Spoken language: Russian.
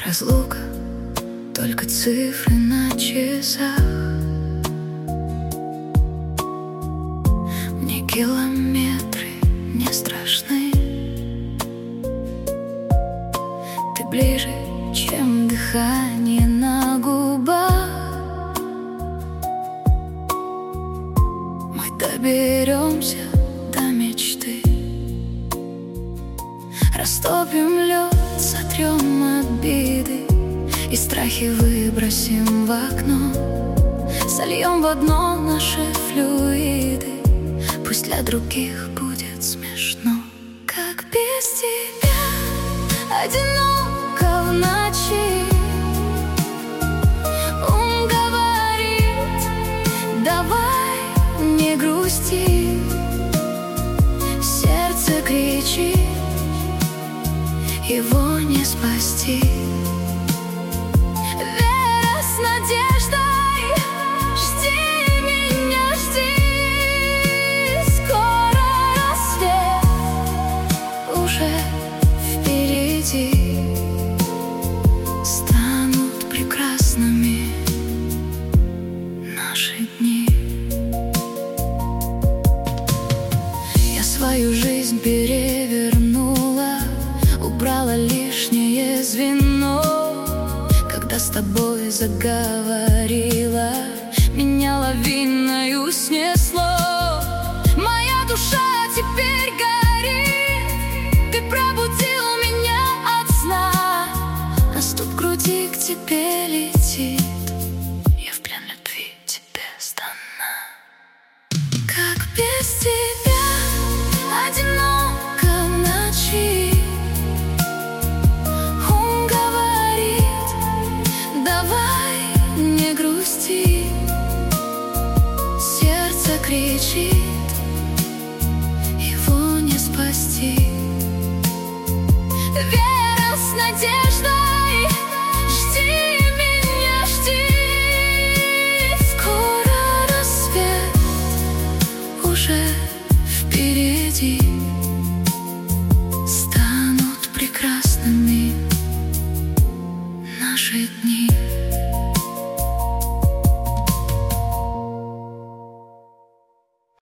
Разлука, только цифры на часах. Мне километры не страшны. Ты ближе, чем дыхание на губах. Мы доберемся до мечты. Растопим лед, сотрем обиды и страхи выбросим в окно. Сольем в одно наши флюиды. Пусть для других будет смешно. Как без тебя одиноко в ночи. Ум говорит: давай не грусти. Сердце кричит: его не спасти. Вера с надеждой, жди меня, жди. Скоро рассвет уже впереди. Станут прекрасными наши дни. Я свою жизнь перевернула, убрала лишнее звено. Когда с тобой заговорила, меня лавиною снесло. Моя душа теперь горит. Ты пробудил меня от сна. Растут в груди, к тебе летит. Я в плен любви тебе сдана. Как без тебя одиноко в ночи. Давай не грусти. Сердце кричит: его не спасти. Вера с надеждой, жди меня, жди. Скоро рассвет уже впереди.